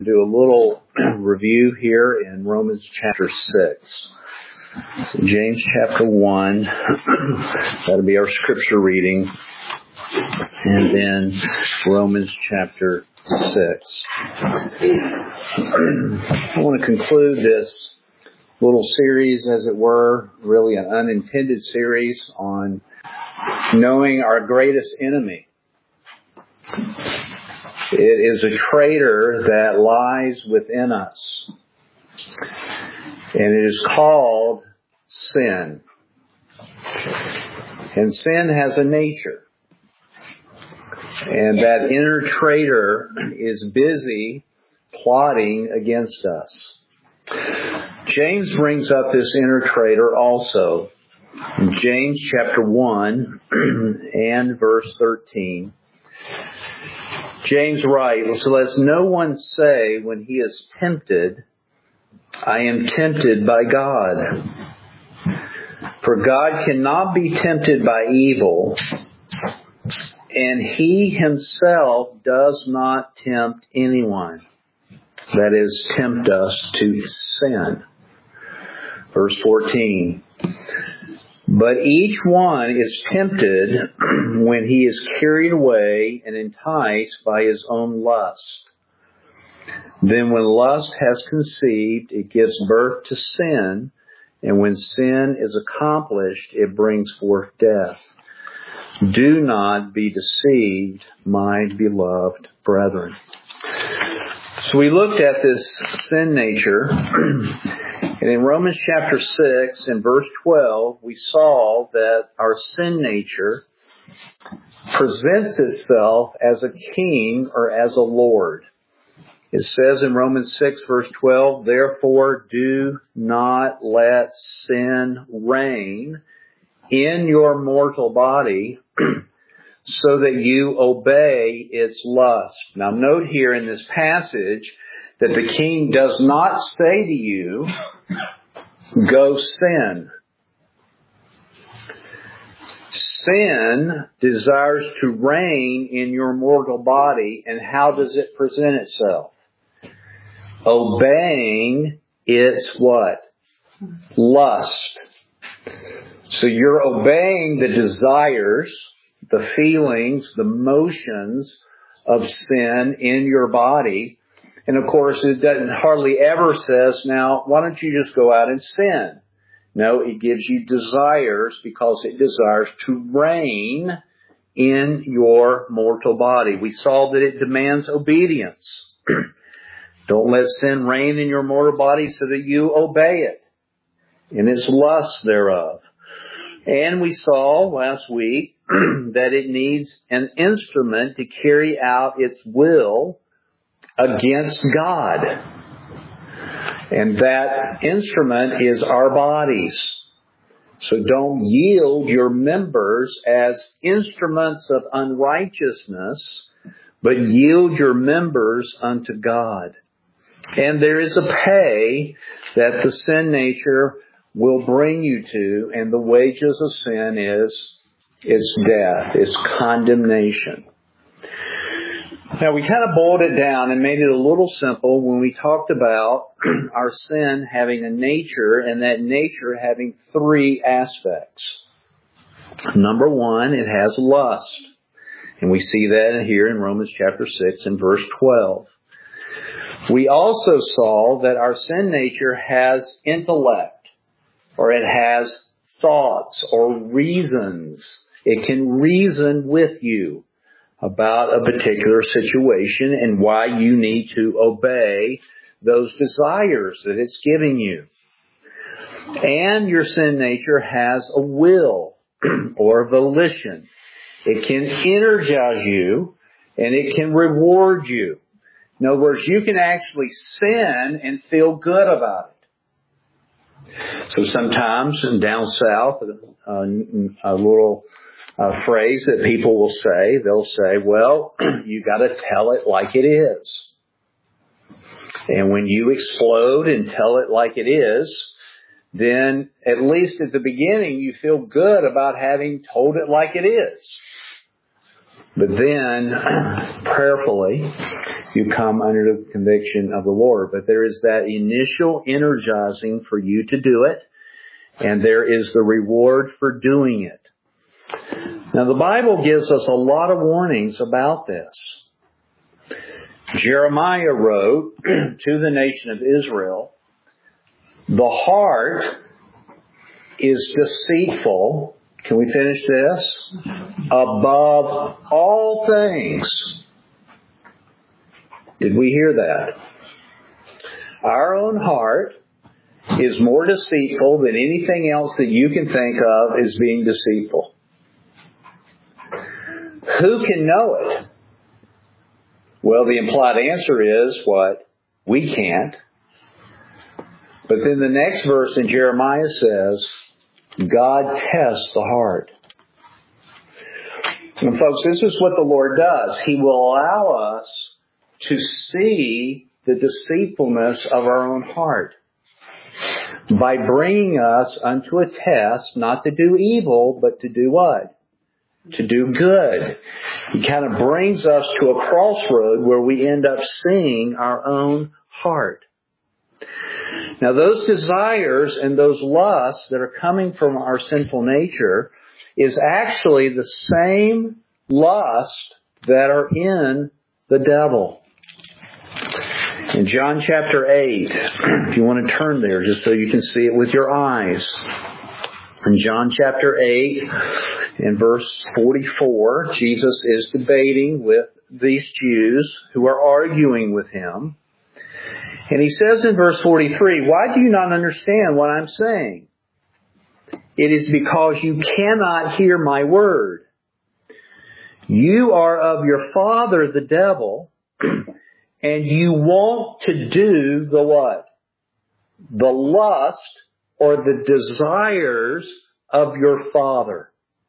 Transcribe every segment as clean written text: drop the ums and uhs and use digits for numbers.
Do a little review here in Romans chapter 6. So James chapter 1, that'll be our scripture reading. And then Romans chapter 6. I want to conclude this little series, as it were, really an unintended series on knowing our greatest enemy. It is a traitor that lies within us. And it is called sin. And sin has a nature. And that inner traitor is busy plotting against us. James brings up this inner traitor also. In James chapter 1 and verse 13. James writes, "So let no one say when he is tempted, I am tempted by God. For God cannot be tempted by evil, and He Himself does not tempt anyone." That is, tempt us to sin. Verse 14. "But each one is tempted when he is carried away and enticed by his own lust. Then when lust has conceived, it gives birth to sin. And when sin is accomplished, it brings forth death. Do not be deceived, my beloved brethren." So we looked at this sin nature. And in Romans chapter 6 and verse 12, we saw that our sin nature presents itself as a king or as a lord. It says in Romans 6 verse 12, "Therefore do not let sin reign in your mortal body, so that you obey its lust." Now note here in this passage that the king does not say to you, "Go sin." Sin desires to reign in your mortal body, and how does it present itself? Obeying its what? Lust. So you're obeying the desires, the feelings, the motions of sin in your body. And of course, it doesn't hardly ever says, "Now, why don't you just go out and sin?" No, it gives you desires because it desires to reign in your mortal body. We saw that it demands obedience. Don't let sin reign in your mortal body so that you obey it in its lust thereof. And we saw last week that it needs an instrument to carry out its will against God. And that instrument is our bodies. So don't yield your members as instruments of unrighteousness, but yield your members unto God. And there is a pay that the sin nature will bring you to, and the wages of sin is its death, its condemnation. Now, we kind of boiled it down and made it a little simple when we talked about our sin having a nature, and that nature having three aspects. Number one, it has lust. And we see that here in Romans chapter 6 and verse 12. We also saw that our sin nature has intellect, or it has thoughts or reasons. It can reason with you about a particular situation and why you need to obey those desires that it's giving you. And your sin nature has a will or volition. It can energize you and it can reward you. In other words, you can actually sin and feel good about it. So sometimes down south, a little phrase that people will say, they'll say, "Well, you got to tell it like it is." And when you explode and tell it like it is, then at least at the beginning you feel good about having told it like it is. But then, prayerfully, you come under the conviction of the Lord. But there is that initial energizing for you to do it, and there is the reward for doing it. Now, the Bible gives us a lot of warnings about this. Jeremiah wrote to the nation of Israel, "The heart is deceitful." Can we finish this? "Above all things." Did we hear that? Our own heart is more deceitful than anything else that you can think of as being deceitful. Who can know it? Well, the implied answer is what? We can't. But then the next verse in Jeremiah says, God tests the heart. And folks, this is what the Lord does. He will allow us to see the deceitfulness of our own heart by bringing us unto a test, not to do evil, but to do what? To do good. He kind of brings us to a crossroad where we end up seeing our own heart. Now, those desires and those lusts that are coming from our sinful nature is actually the same lust that are in the devil. In John chapter 8, if you want to turn there just so you can see it with your eyes. In John chapter 8, in verse 44, Jesus is debating with these Jews who are arguing with him. And he says in verse 43, "Why do you not understand what I'm saying? It is because you cannot hear my word. You are of your father the devil, and you want to do the what? The lust or the desires of your father.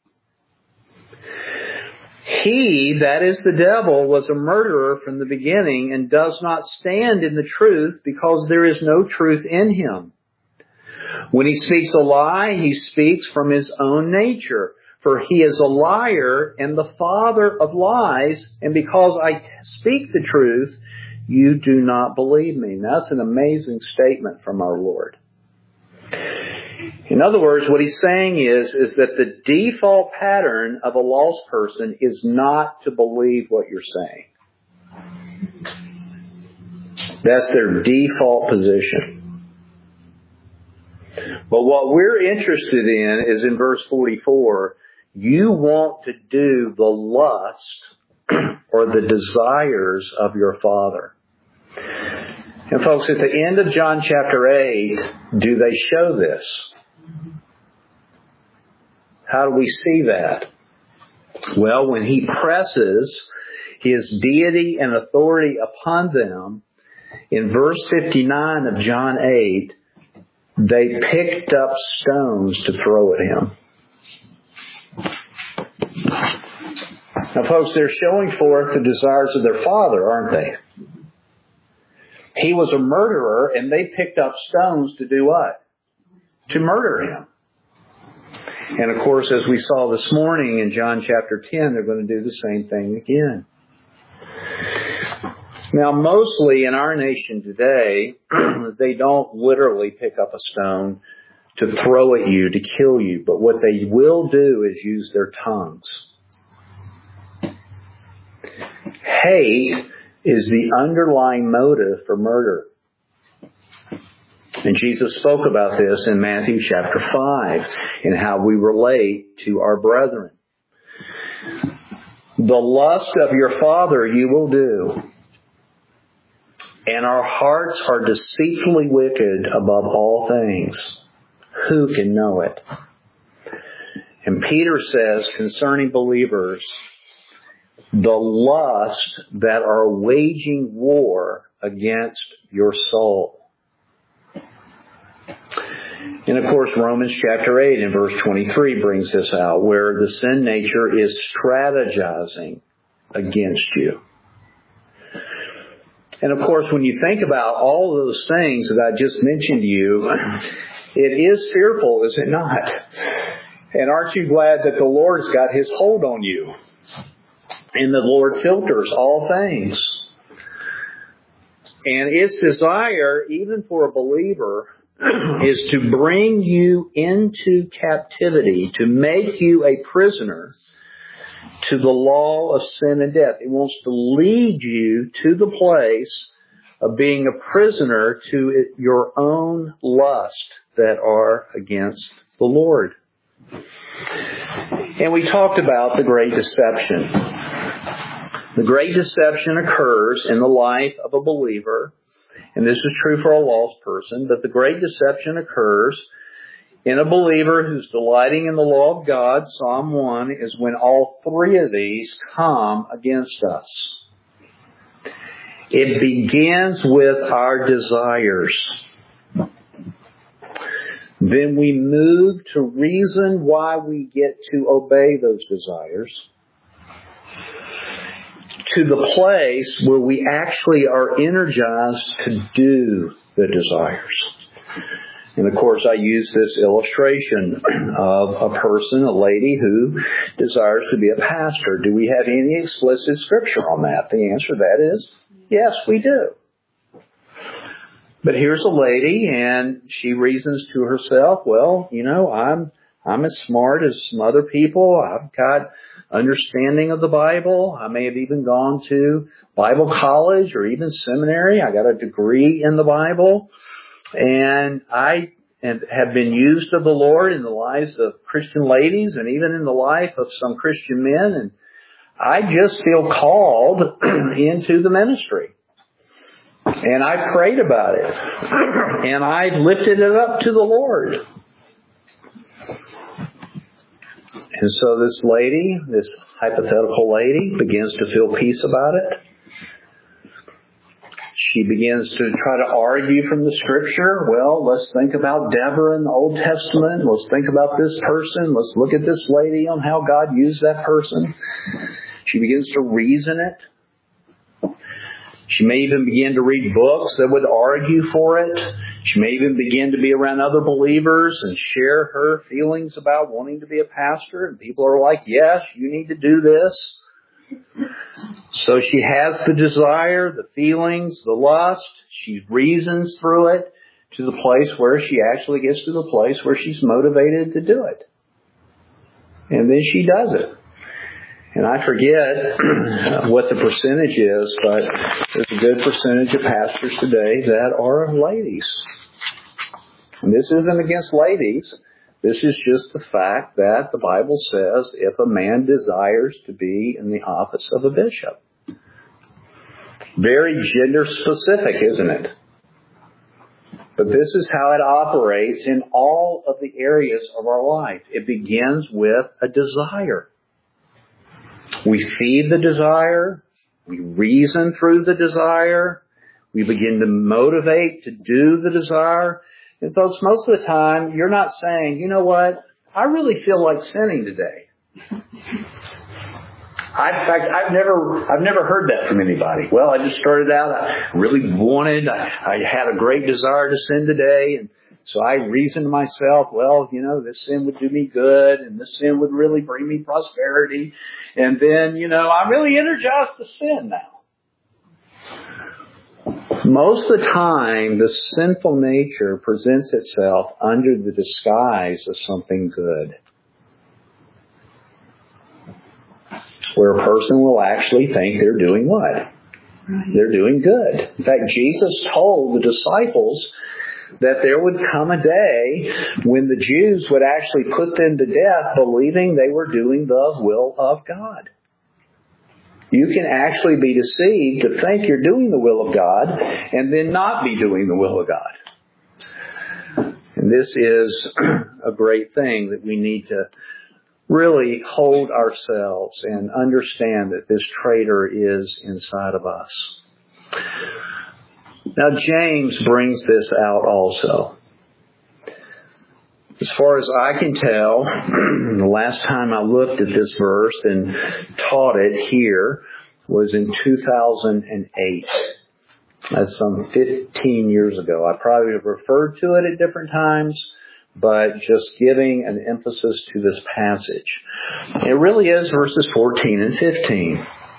He, that is the devil, was a murderer from the beginning and does not stand in the truth because there is no truth in him. When he speaks a lie, he speaks from his own nature, for he is a liar and the father of lies, and because I speak the truth, you do not believe me." Now, that's an amazing statement from our Lord. In other words, what he's saying is that the default pattern of a lost person is not to believe what you're saying. That's their default position. But what we're interested in is in verse 44, you want to do the lust or the desires of your father. And folks, at the end of John chapter 8, do they show this? How do we see that? Well, when he presses his deity and authority upon them, in verse 59 of John 8, they picked up stones to throw at him. Now, folks, they're showing forth the desires of their father, aren't they? He was a murderer, and they picked up stones to do what? To murder him. And of course, as we saw this morning in John chapter 10, they're going to do the same thing again. Now, mostly in our nation today, they don't literally pick up a stone to throw at you, to kill you. But what they will do is use their tongues. Hate is the underlying motive for murder. And Jesus spoke about this in Matthew chapter 5 and how we relate to our brethren. The lust of your father you will do, and our hearts are deceitfully wicked above all things. Who can know it? And Peter says concerning believers, the lust that are waging war against your soul. And of course, Romans chapter 8 and verse 23 brings this out, where the sin nature is strategizing against you. And of course, when you think about all of those things that I just mentioned to you, it is fearful, is it not? And aren't you glad that the Lord's got His hold on you? And the Lord filters all things. And its desire, even for a believer, is to bring you into captivity, to make you a prisoner to the law of sin and death. It wants to lead you to the place of being a prisoner to your own lust that are against the Lord. And we talked about the great deception. The great deception occurs in the life of a believer, and this is true for a lost person, but the great deception occurs in a believer who's delighting in the law of God. Psalm 1 is when all three of these come against us. It begins with our desires. Then we move to reason why we get to obey those desires, to the place where we actually are energized to do the desires. And of course, I use this illustration of a person, a lady who desires to be a pastor. Do we have any explicit scripture on that? The answer to that is yes, we do. But here's a lady, and she reasons to herself, well, you know, I'm as smart as some other people. I've got understanding of the Bible. I may have even gone to Bible college or even seminary. I got a degree in the Bible. And I have been used of the Lord in the lives of Christian ladies and even in the life of some Christian men. And I just feel called into the ministry. And I prayed about it. And I lifted it up to the Lord. And so this lady, this hypothetical lady, begins to feel peace about it. She begins to try to argue from the Scripture. Well, let's think about Deborah in the Old Testament. Let's think about this person. Let's look at this lady on how God used that person. She begins to reason it. She may even begin to read books that would argue for it. She may even begin to be around other believers and share her feelings about wanting to be a pastor. And people are like, yes, you need to do this. So she has the desire, the feelings, the lust. She reasons through it to the place where she actually gets to the place where she's motivated to do it. And then she does it. And I forget what the percentage is, but there's a good percentage of pastors today that are ladies. And this isn't against ladies. This is just the fact that the Bible says if a man desires to be in the office of a bishop. Very gender specific, isn't it? But this is how it operates in all of the areas of our life. It begins with a desire. We feed the desire. We reason through the desire. We begin to motivate to do the desire. And folks, most of the time, you're not saying, you know what, I really feel like sinning today. In fact, I've never heard that from anybody. Well, I just started out, I really wanted, I had a great desire to sin today, and so I reasoned to myself, well, you know, this sin would do me good, and this sin would really bring me prosperity, and then, you know, I'm really energized to sin now. Most of the time, the sinful nature presents itself under the disguise of something good. Where a person will actually think they're doing what? Right. They're doing good. In fact, Jesus told the disciples that there would come a day when the Jews would actually put them to death believing they were doing the will of God. You can actually be deceived to think you're doing the will of God and then not be doing the will of God. And this is a great thing that we need to really hold ourselves and understand that this traitor is inside of us. Now, James brings this out also. As far as I can tell, the last time I looked at this verse and taught it here was in 2008. That's some 15 years ago. I probably have referred to it at different times, but just giving an emphasis to this passage. It really is verses 14 and 15.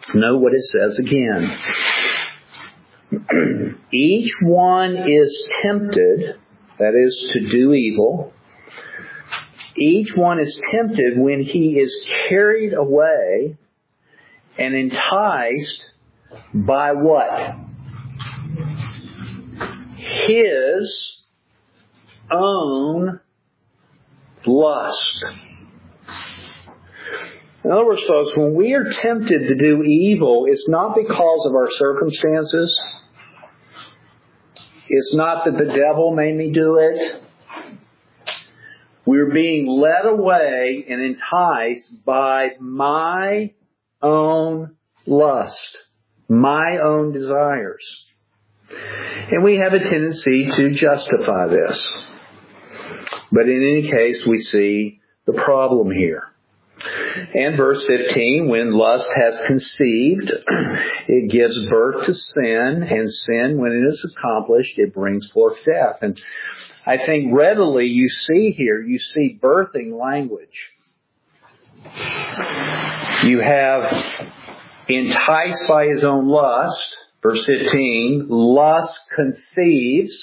Note what it says again. Each one is tempted, that is, to do evil. Each one is tempted when he is carried away and enticed by what? His own lust. In other words, folks, when we are tempted to do evil, it's not because of our circumstances. It's not that the devil made me do it. We're being led away and enticed by my own lust, my own desires. And we have a tendency to justify this. But in any case, we see the problem here. And verse 15, when lust has conceived, it gives birth to sin, and sin, when it is accomplished, it brings forth death. And I think readily you see here, you see birthing language. You have enticed by his own lust, verse 15, lust conceives,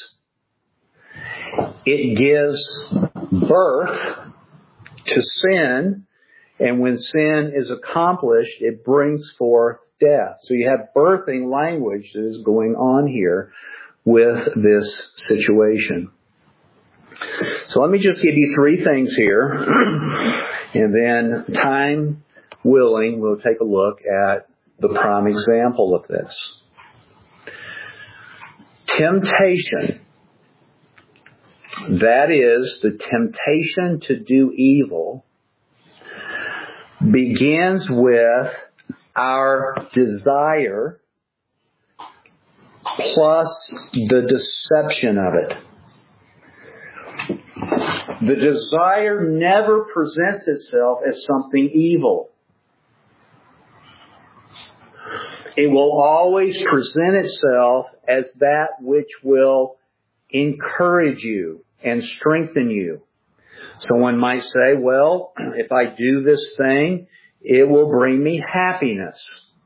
it gives birth to sin, and when sin is accomplished, it brings forth death. So you have birthing language that is going on here with this situation. So let me just give you three things here, and then, time willing, we'll take a look at the prime example of this. Temptation. That is, the temptation to do evil begins with our desire plus the deception of it. The desire never presents itself as something evil. It will always present itself as that which will encourage you and strengthen you. So one might say, well, if I do this thing, it will bring me happiness.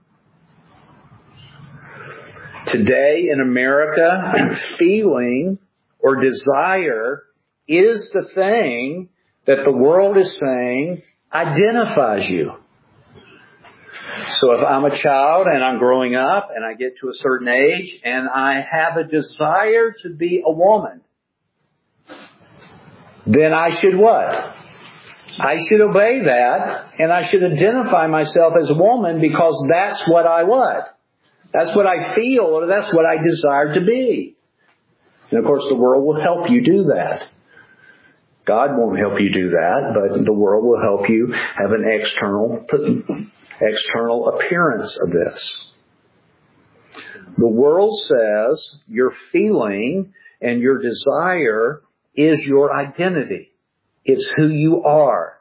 Today in America, feeling or desire is the thing that the world is saying identifies you. So if I'm a child and I'm growing up and I get to a certain age and I have a desire to be a woman, then I should what? I should obey that, and I should identify myself as a woman because that's what I what? That's what I feel, or that's what I desire to be. And of course the world will help you do that. God won't help you do that, but the world will help you have an external appearance of this. The world says your feeling and your desire is your identity. It's who you are.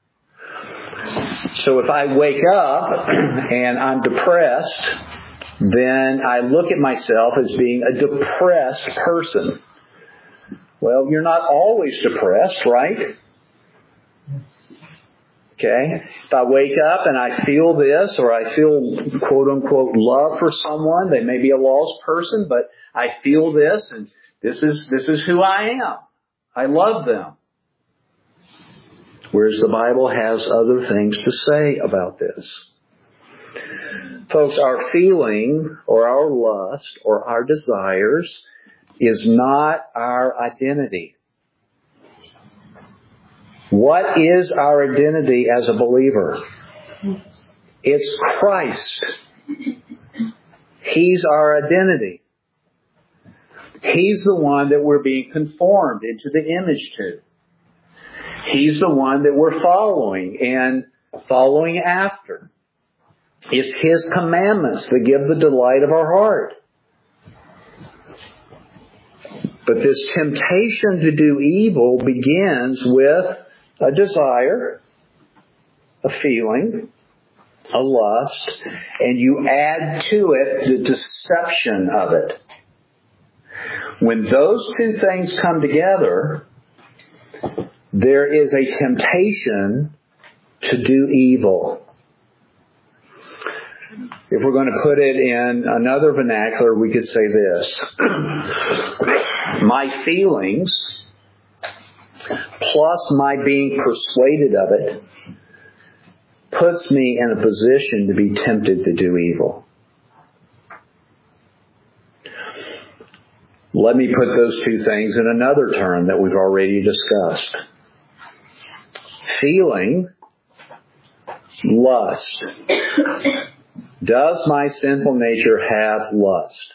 So if I wake up and I'm depressed, then I look at myself as being a depressed person. Well, you're not always depressed, right? Okay? If I wake up and I feel this, or I feel quote unquote love for someone, they may be a lost person, but I feel this, and this is who I am. I love them. Whereas the Bible has other things to say about this. Folks, our feeling or our lust or our desires is not our identity. What is our identity as a believer? It's Christ. He's our identity. He's the one that we're being conformed into the image to. He's the one that we're following and following after. It's His commandments that give the delight of our heart. But this temptation to do evil begins with a desire, a feeling, a lust, and you add to it the deception of it. When those two things come together, there is a temptation to do evil. If we're going to put it in another vernacular, we could say this. My feelings, plus my being persuaded of it, puts me in a position to be tempted to do evil. Let me put those two things in another term that we've already discussed. Feeling, lust. Does my sinful nature have lust?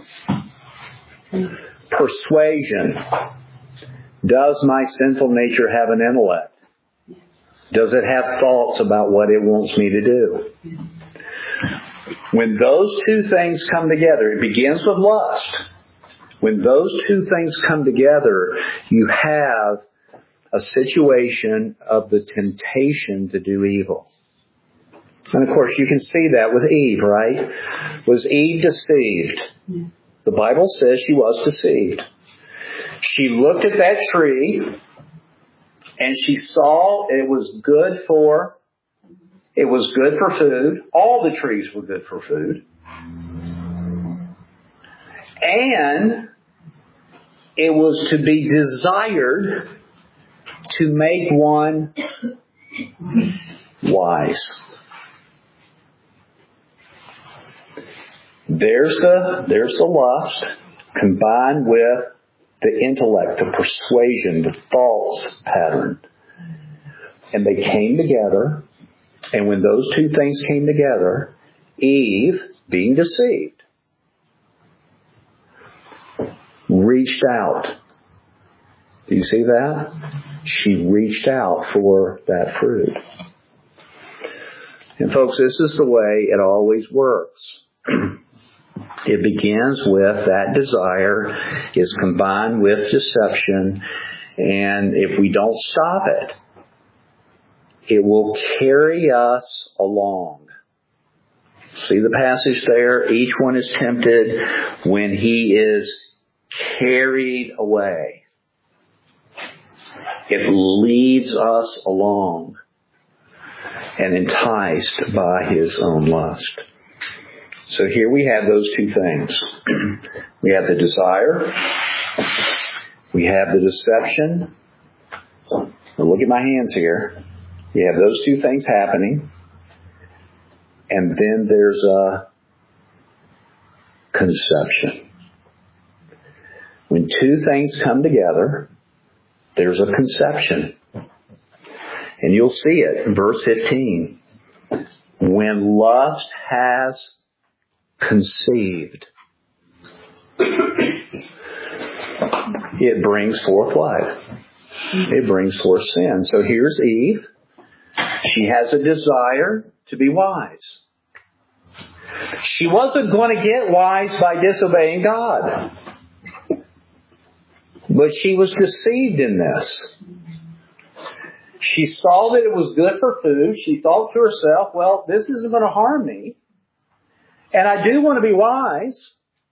Persuasion. Does my sinful nature have an intellect? Does it have thoughts about what it wants me to do? When those two things come together, it begins with lust. When those two things come together, you have a situation of the temptation to do evil. And of course, you can see that with Eve, right? Was Eve deceived? The Bible says she was deceived. She looked at that tree and she saw it was good for food. All the trees were good for food. And it was to be desired to make one wise. There's the lust combined with the intellect, the persuasion, the thoughts pattern. And they came together. And when those two things came together, Eve, being deceived, reached out. Do you see that? She reached out for that fruit. And folks, this is the way it always works. It begins with that desire, is combined with deception, and if we don't stop it, it will carry us along. See the passage there? Each one is tempted when he is carried away. It leads us along and enticed by his own lust. So here we have those two things. We have the desire. We have the deception. Now look at my hands here. We have those two things happening. And then there's a conception. When two things come together, there's a conception. And you'll see it in verse 15. When lust has conceived, it brings forth what? It brings forth sin. So here's Eve. She has a desire to be wise. She wasn't going to get wise by disobeying God. But she was deceived in this. She saw that it was good for food. She thought to herself, well, this isn't going to harm me. And I do want to be wise.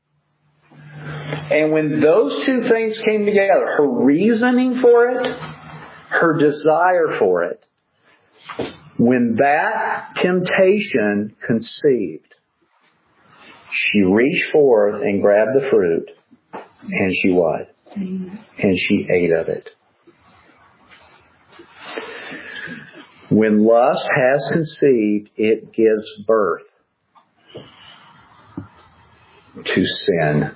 And when those two things came together, her reasoning for it, her desire for it, when that temptation conceived, she reached forth and grabbed the fruit, and she what? And she ate of it. When lust has conceived, it gives birth to sin.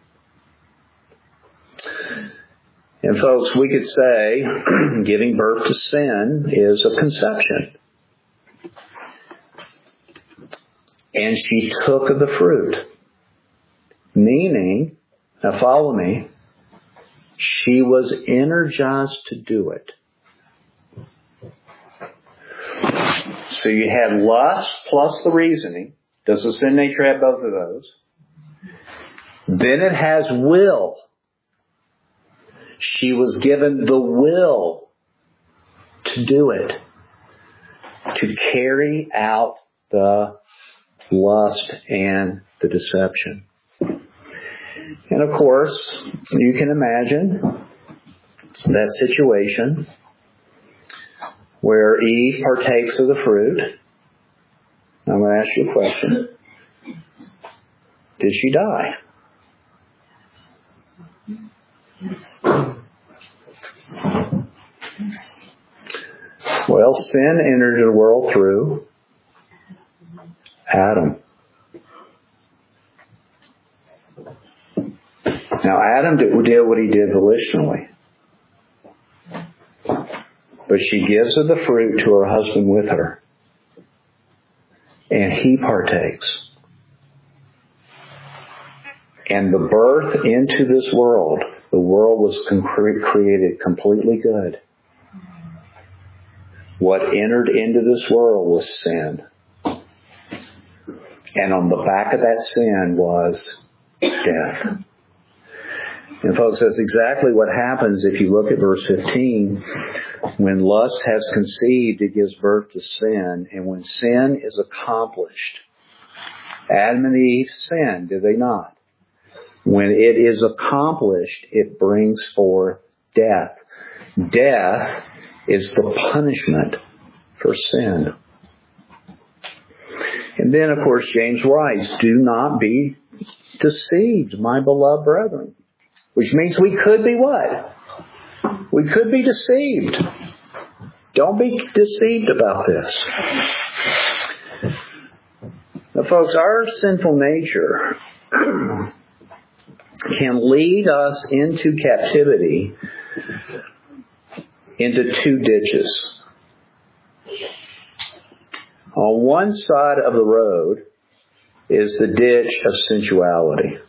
And folks, we could say giving birth to sin is a conception. And she took of the fruit. Meaning, now follow me, she was energized to do it. So you have lust plus the reasoning. Does the sin nature have both of those? Then it has will. She was given the will to do it. To carry out the lust and the deception. And of course, you can imagine that situation where Eve partakes of the fruit. I'm going to ask you a question. did she die? Well, sin entered the world through Adam. Now, Adam did what he did volitionally. But she gives of the fruit to her husband with her. And he partakes. And the birth into this world, the world was created completely good. What entered into this world was sin. And on the back of that sin was death. And folks, that's exactly what happens if you look at verse 15. When lust has conceived, it gives birth to sin. And when sin is accomplished, Adam and Eve sinned, did they not? When it is accomplished, it brings forth death. Death is the punishment for sin. And then, of course, James writes, do not be deceived, my beloved brethren. Which means we could be what? We could be deceived. Don't be deceived about this. Now, folks, our sinful nature can lead us into captivity into two ditches. On one side of the road is the ditch of sensuality.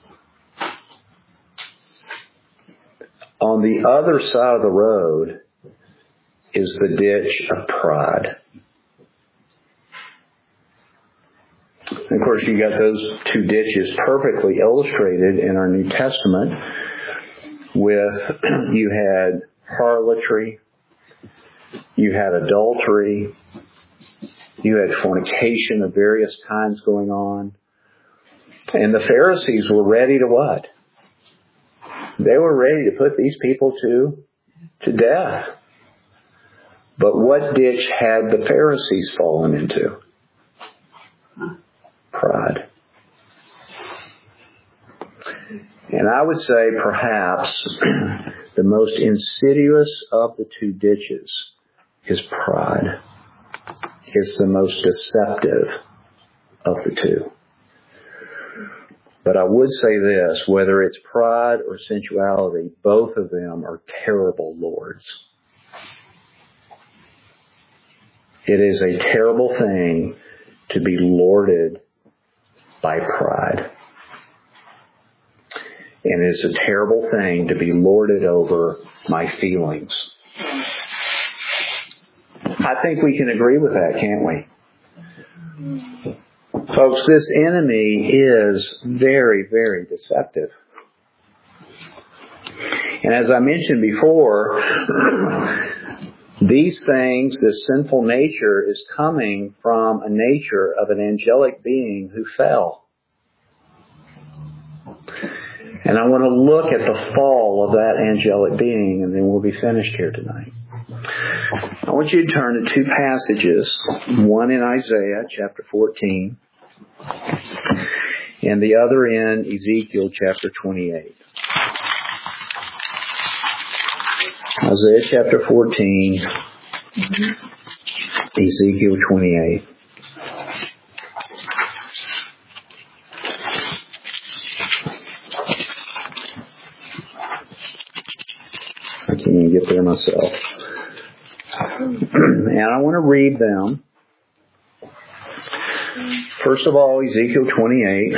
On the other side of the road is the ditch of pride. And of course, you got those two ditches perfectly illustrated in our New Testament with you had harlotry, you had adultery, you had fornication of various kinds going on. And the Pharisees were ready to what? They were ready to put these people to death. But what ditch had the Pharisees fallen into? Pride. And I would say perhaps the most insidious of the two ditches is pride. It's the most deceptive of the two. But I would say this, whether it's pride or sensuality, both of them are terrible lords. It is a terrible thing to be lorded by pride. And it's a terrible thing to be lorded over my feelings. I think we can agree with that, can't we? Folks, this enemy is very, very deceptive. And as I mentioned before, these things, this sinful nature, is coming from a nature of an angelic being who fell. And I want to look at the fall of that angelic being, and then we'll be finished here tonight. I want you to turn to two passages, one in Isaiah chapter 14, and the other in Ezekiel chapter 28. Isaiah chapter 14, Ezekiel 28. I can't even get there myself. And I want to read them. First of all, Ezekiel 28.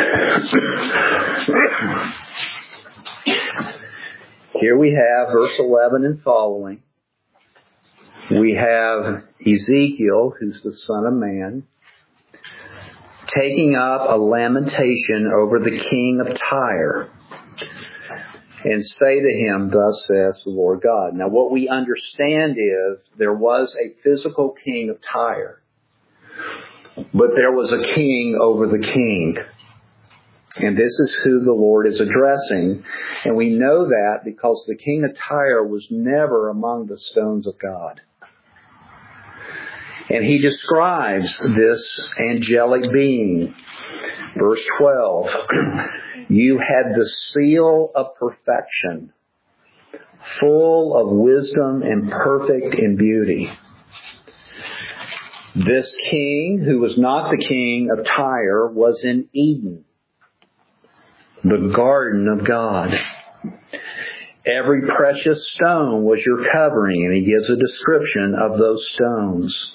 Here we have verse 11 and following. We have Ezekiel, who's the Son of Man, taking up a lamentation over the king of Tyre, and say to him, thus says the Lord God. Now what we understand is there was a physical king of Tyre, but there was a king over the king. And this is who the Lord is addressing. And we know that because the king of Tyre was never among the stones of God. And he describes this angelic being. Verse 12, you had the seal of perfection, full of wisdom and perfect in beauty. This king, who was not the king of Tyre, was in Eden, the garden of God. Every precious stone was your covering, and he gives a description of those stones.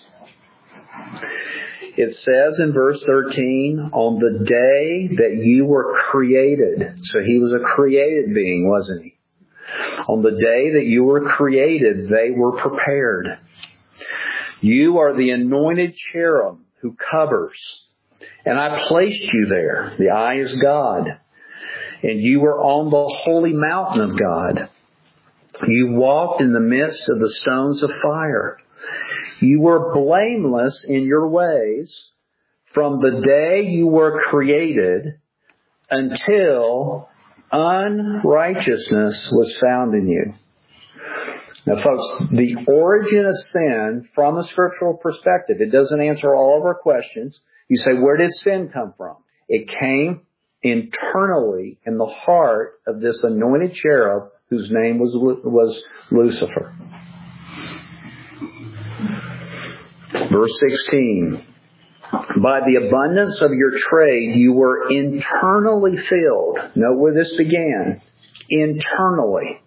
It says in verse 13, on the day that you were created. So he was a created being, wasn't he? On the day that you were created, they were prepared. You are the anointed cherub who covers. And I placed you there. The I is God. And you were on the holy mountain of God. You walked in the midst of the stones of fire. You were blameless in your ways from the day you were created until unrighteousness was found in you. Now, folks, the origin of sin from a scriptural perspective, it doesn't answer all of our questions. You say, where did sin come from? It came internally in the heart of this anointed cherub whose name was Lucifer. Verse 16, by the abundance of your trade, you were internally filled. Note where this began. Internally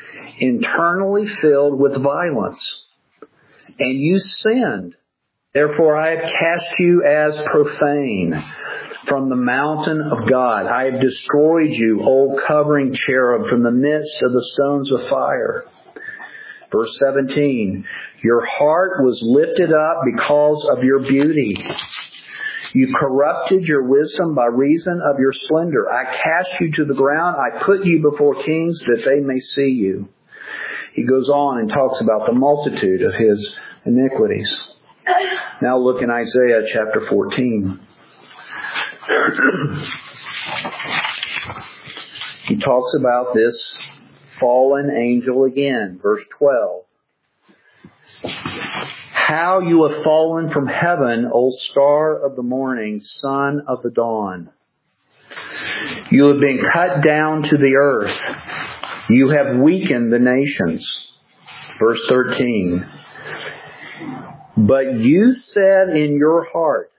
filled with violence. And you sinned. Therefore I have cast you as profane from the mountain of God. I have destroyed you, O covering cherub, from the midst of the stones of fire. Verse 17, your heart was lifted up because of your beauty. You corrupted your wisdom by reason of your splendor. I cast you to the ground. I put you before kings that they may see you. He goes on and talks about the multitude of his iniquities. Now look in Isaiah chapter 14. He talks about this fallen angel again. Verse 12. How you have fallen from heaven, O star of the morning, son of the dawn. You have been cut down to the earth. You have weakened the nations. Verse 13. But you said in your heart,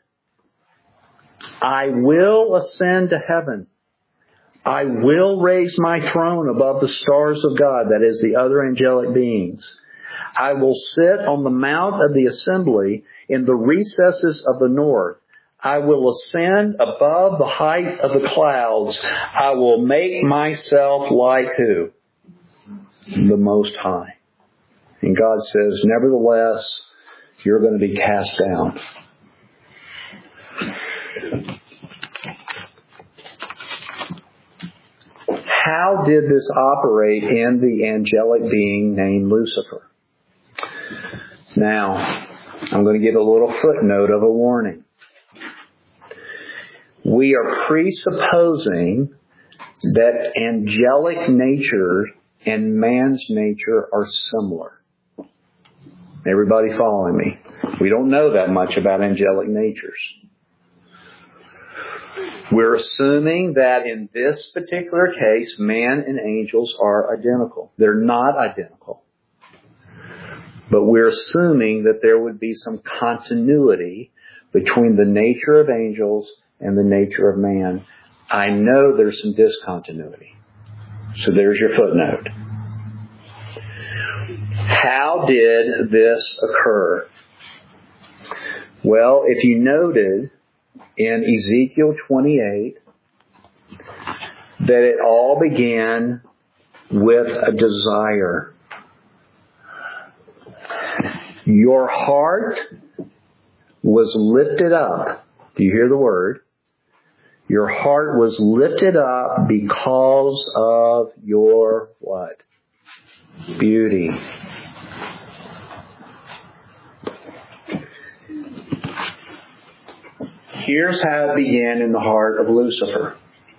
I will ascend to heaven. I will raise my throne above the stars of God, that is, the other angelic beings. I will sit on the mount of the assembly in the recesses of the north. I will ascend above the height of the clouds. I will make myself like who? The Most High. And God says, nevertheless, you're going to be cast down. How did this operate in the angelic being named Lucifer? Now, I'm going to give a little footnote of a warning. We are presupposing that angelic nature and man's nature are similar. Everybody following me? We don't know that much about angelic natures. We're assuming that in this particular case, man and angels are identical. They're not identical. But we're assuming that there would be some continuity between the nature of angels and the nature of man. I know there's some discontinuity. So there's your footnote. How did this occur? Well, if you noted in Ezekiel 28 that it all began with a desire. Your heart was lifted up. Do you hear the word? Your heart was lifted up because of your what? Beauty. Here's how it began in the heart of Lucifer.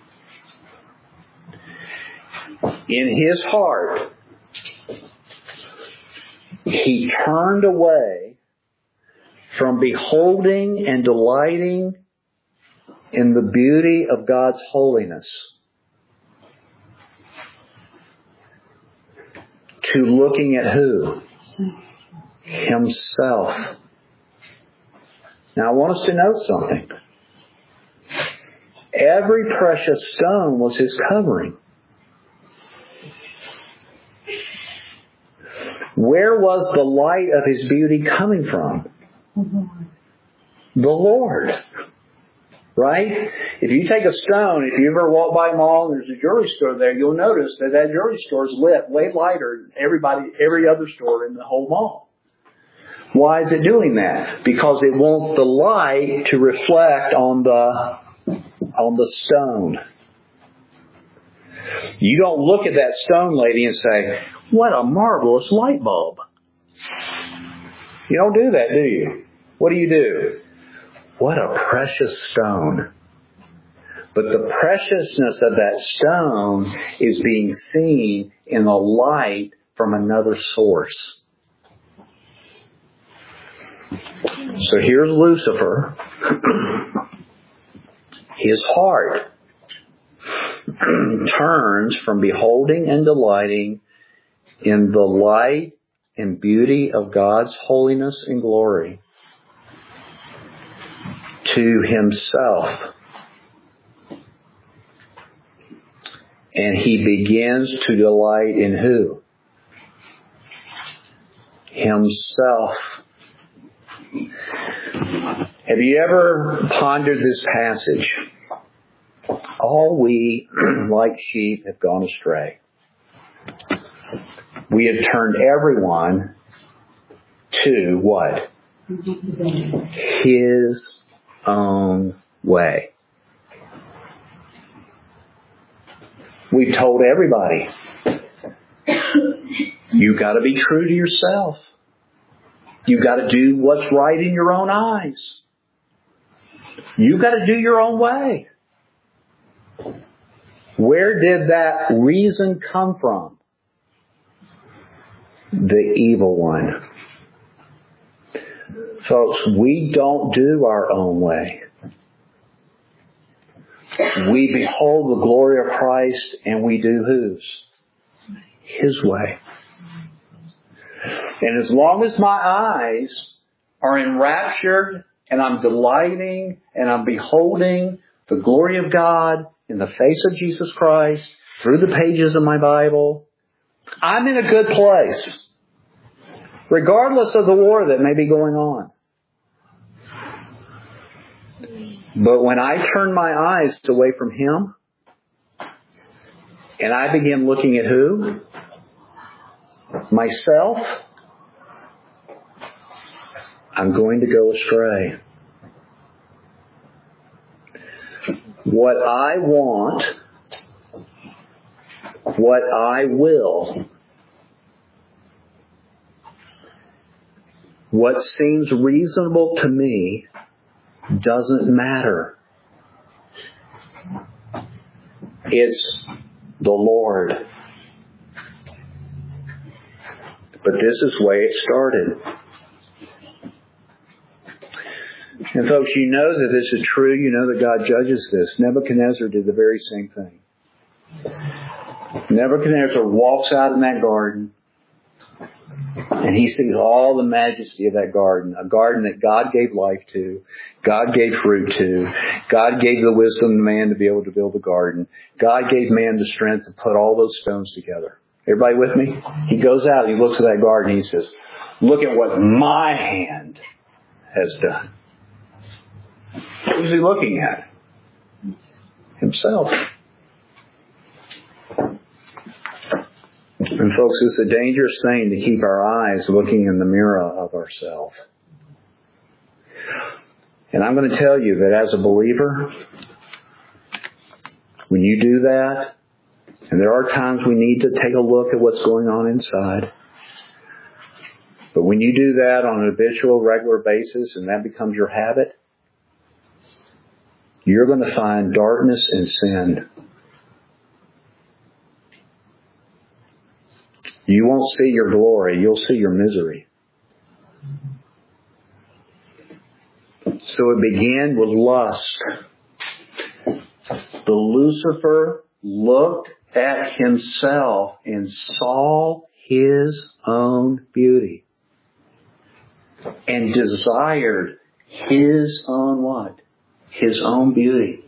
In his heart, he turned away from beholding and delighting in the beauty of God's holiness to looking at who? Himself. Now I want us to note something. Every precious stone was His covering. Where was the light of His beauty coming from? The Lord. Right? If you take a stone, if you ever walk by a mall and there's a jewelry store there, you'll notice that that jewelry store is lit way lighter than every other store in the whole mall. Why is it doing that? Because it wants the light to reflect on the stone. You don't look at that stone lady and say, "What a marvelous light bulb." You don't do that, do you? What do? What a precious stone. But the preciousness of that stone is being seen in the light from another source. So here's Lucifer. His heart turns from beholding and delighting in the light and beauty of God's holiness and glory to himself. And he begins to delight in who? Himself. Have you ever pondered this passage? All we, like sheep, have gone astray. We have turned everyone to what? His own way. We've told everybody, you've got to be true to yourself. You've got to do what's right in your own eyes. You've got to do your own way. Where did that reason come from? The evil one. Folks, we don't do our own way. We behold the glory of Christ and we do whose? His way. And as long as my eyes are enraptured and I'm delighting and I'm beholding the glory of God in the face of Jesus Christ through the pages of my Bible, I'm in a good place, regardless of the war that may be going on. But when I turn my eyes away from Him, and I begin looking at who? Myself, I'm going to go astray. What I want, what I will, what seems reasonable to me doesn't matter. It's the Lord. But this is the way it started. And folks, you know that this is true. You know that God judges this. Nebuchadnezzar did the very same thing. Nebuchadnezzar walks out in that garden and he sees all the majesty of that garden. A garden that God gave life to. God gave fruit to. God gave the wisdom to man to be able to build a garden. God gave man the strength to put all those stones together. Everybody with me? He goes out, he looks at that garden, and he says, look at what my hand has done. What was he looking at? Himself. And folks, it's a dangerous thing to keep our eyes looking in the mirror of ourselves. And I'm going to tell you that as a believer, when you do that, and there are times we need to take a look at what's going on inside, but when you do that on an habitual, regular basis, and that becomes your habit, you're going to find darkness and sin. You won't see your glory. You'll see your misery. So it began with lust. The Lucifer looked at himself and saw his own beauty and desired his own what? His own beauty.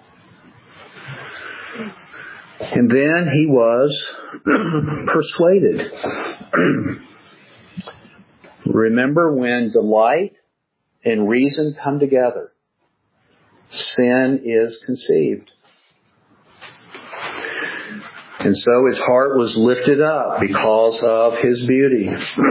And then he was persuaded. Remember, when delight and reason come together, sin is conceived. And so his heart was lifted up because of his beauty.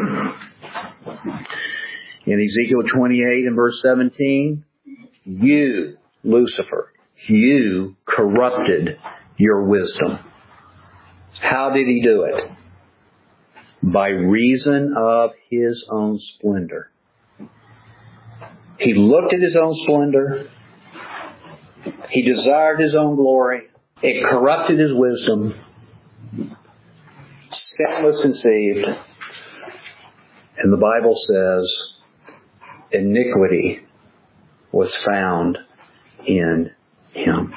In Ezekiel 28 and verse 17, you, Lucifer, you corrupted your wisdom. How did he do it? By reason of his own splendor. He looked at his own splendor. He desired his own glory. It corrupted his wisdom. Sin was conceived. And the Bible says, iniquity was found in him.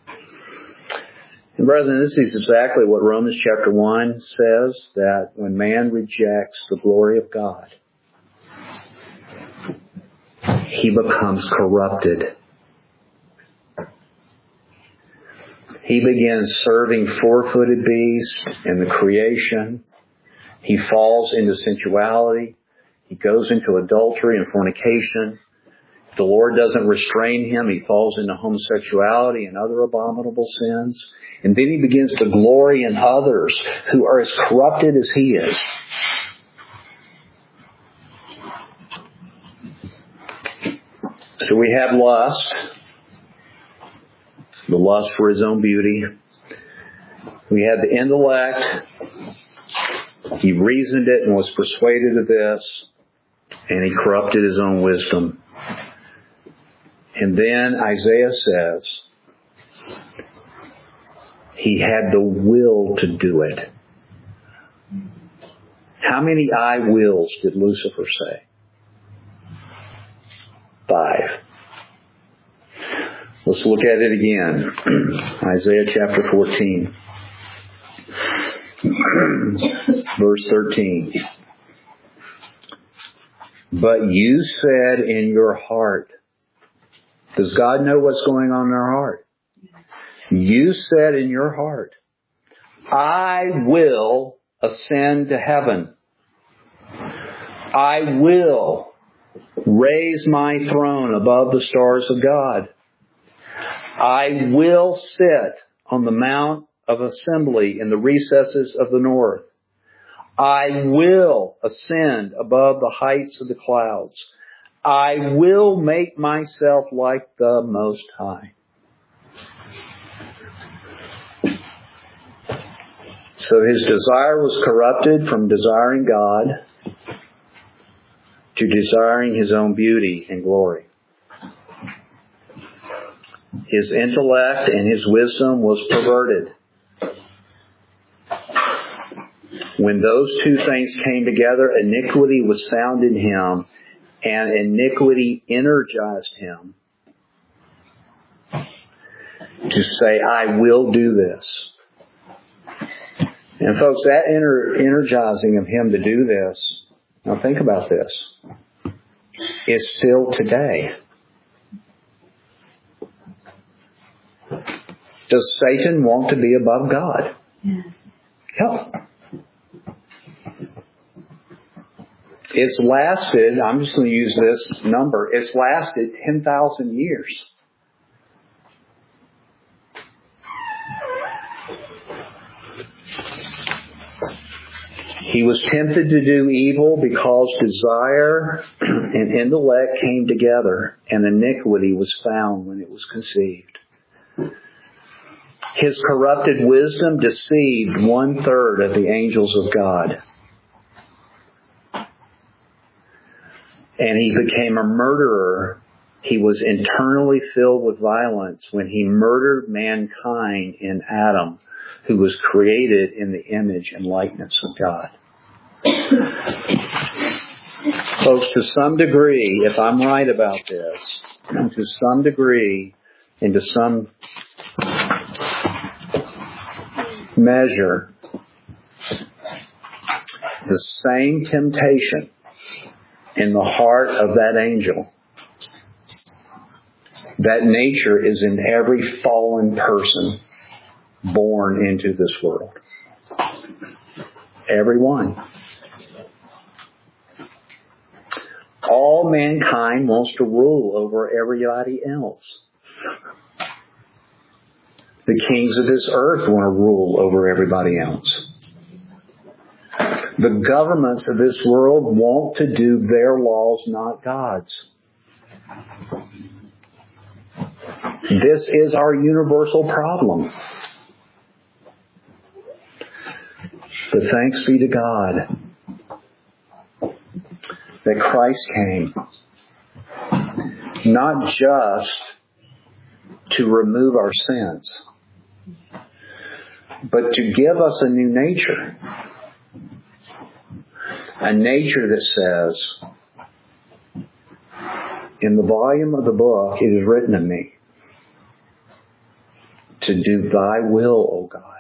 And brethren, this is exactly what Romans chapter 1 says, that when man rejects the glory of God, he becomes corrupted. He begins serving four-footed beasts and the creation. He falls into sensuality. He goes into adultery and fornication. If the Lord doesn't restrain him, he falls into homosexuality and other abominable sins. And then he begins to glory in others who are as corrupted as he is. So we have lust. The lust for his own beauty. We have the intellect. He reasoned it and was persuaded of this. And he corrupted his own wisdom. And then Isaiah says, he had the will to do it. How many I wills did Lucifer say? 5. Let's look at it again. Isaiah chapter 14. Verse 13. But you said in your heart. Does God know what's going on in our heart? You said in your heart, I will ascend to heaven. I will raise my throne above the stars of God. I will sit on the mount of assembly in the recesses of the north. I will ascend above the heights of the clouds. I will make myself like the Most High. So his desire was corrupted from desiring God to desiring his own beauty and glory. His intellect and his wisdom was perverted. When those two things came together, iniquity was found in him, and iniquity energized him to say, I will do this. And folks, that energizing of him to do this, now think about this, is still today. Does Satan want to be above God? Yeah. It's lasted, I'm just going to use this number, it's lasted 10,000 years. He was tempted to do evil because desire and intellect came together, and iniquity was found when it was conceived. His corrupted wisdom deceived 1/3 of the angels of God. And he became a murderer. He was internally filled with violence when he murdered mankind in Adam, who was created in the image and likeness of God. Folks, to some degree, if I'm right about this, to some degree, and to some measure, the same temptation in the heart of that angel, that nature is in every fallen person born into this world. Everyone. All mankind wants to rule over everybody else. The kings of this earth want to rule over everybody else. The governments of this world want to do their laws, not God's. This is our universal problem. But thanks be to God that Christ came not just to remove our sins, but to give us a new nature. A nature that says, in the volume of the book, it is written of me to do thy will, O God.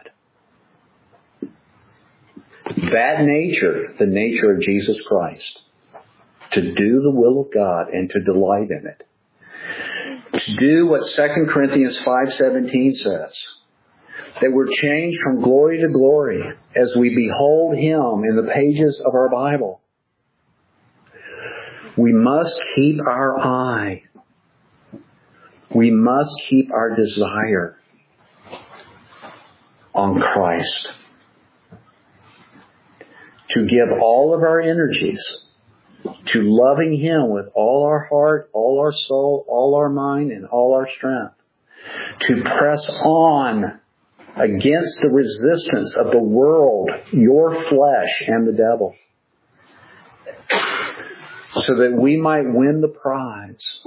That nature, the nature of Jesus Christ, to do the will of God and to delight in it. To do what 2 Corinthians 5:17 says, that we're changed from glory to glory as we behold Him in the pages of our Bible. We must keep our eye. We must keep our desire on Christ. To give all of our energies to loving Him with all our heart, all our soul, all our mind, and all our strength. To press on against the resistance of the world, your flesh, and the devil. So that we might win the prize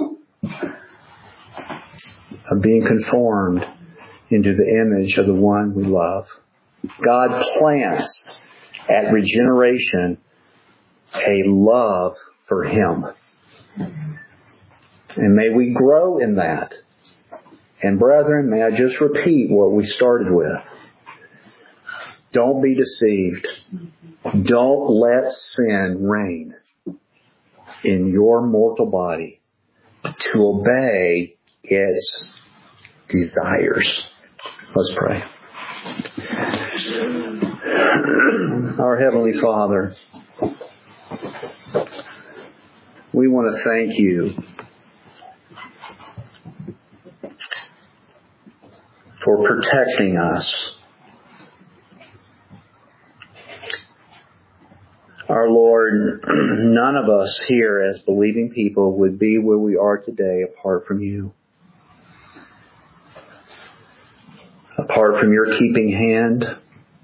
of being conformed into the image of the one we love. God plants at regeneration a love for Him. And may we grow in that. And brethren, may I just repeat what we started with. Don't be deceived. Don't let sin reign in your mortal body to obey its desires. Let's pray. Our Heavenly Father, we want to thank You for protecting us. Our Lord, none of us here as believing people would be where we are today apart from You. Apart from Your keeping hand.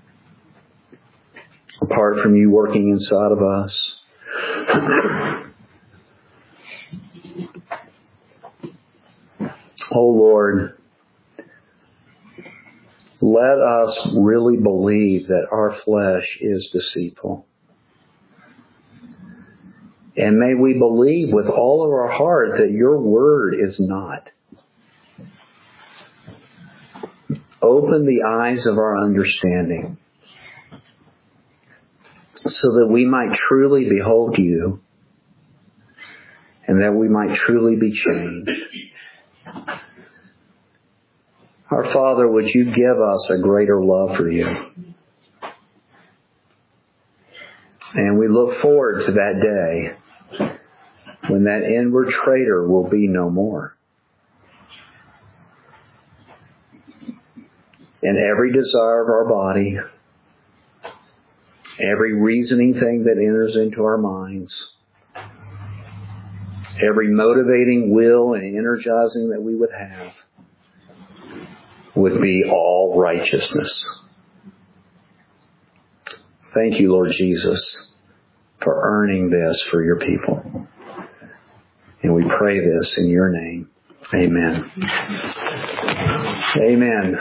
Apart from You working inside of us. Oh Lord, let us really believe that our flesh is deceitful. And may we believe with all of our heart that Your word is not. Open the eyes of our understanding so that we might truly behold You and that we might truly be changed. Our Father, would You give us a greater love for You? And we look forward to that day when that inward traitor will be no more. And every desire of our body, every reasoning thing that enters into our minds, every motivating will and energizing that we would have, would be all righteousness. Thank You, Lord Jesus, for earning this for Your people. And we pray this in Your name. Amen. Amen.